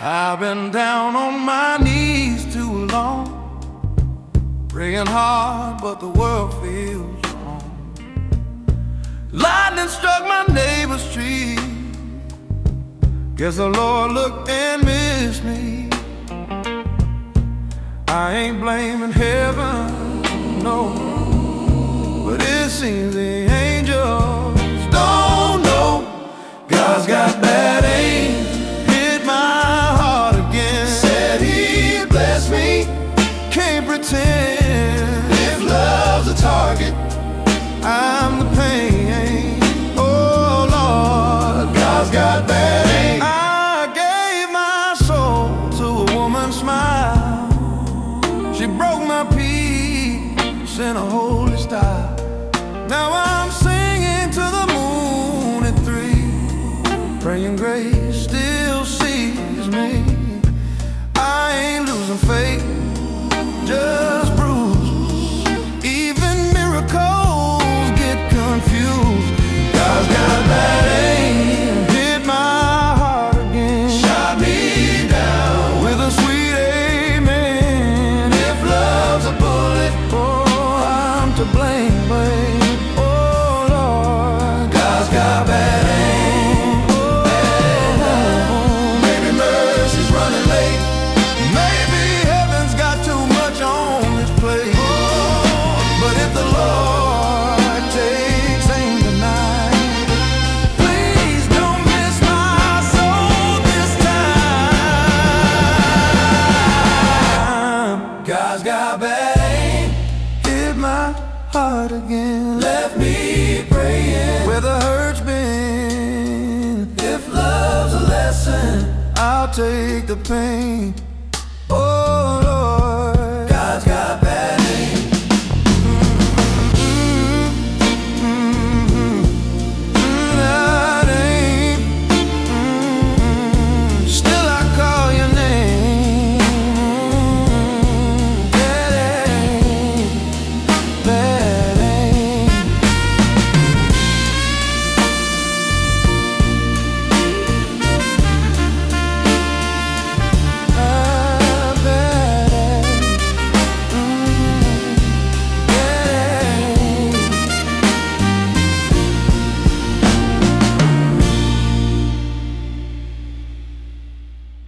I've been down on my knees too long, praying hard, but the world feels wrong. Lightning struck my neighbor's tree. Guess the Lord looked and missed me. I ain't blaming heaven, no, but it seems the angels don't know. God's got bad aim, hit my heart again. Said he'd bless me, can't pretend. If love's a target, I'm the pain. Oh Lord, God's got bad aim. I gave my soul to a woman's smile. She broke my peace in a holy style. Now I'm singing to the moon at 3, praying grace still sees me. I ain't losing faith, just bruised. Even miracles get confused. God's got bad aim, hit my heart again. Shot me down with a sweet amen. If love's a bullet, oh, I'm to blame, babe. Oh Lord, God's got bad aim. Oh, maybe mercy's running late. Maybe heaven's got too much on its plate. But if the Lord takes aim tonight, please don't miss my soul this time. God's got bad aim, hit my heart again. Left me praying where the hurt's been. If love's a lesson, I'll take the pain.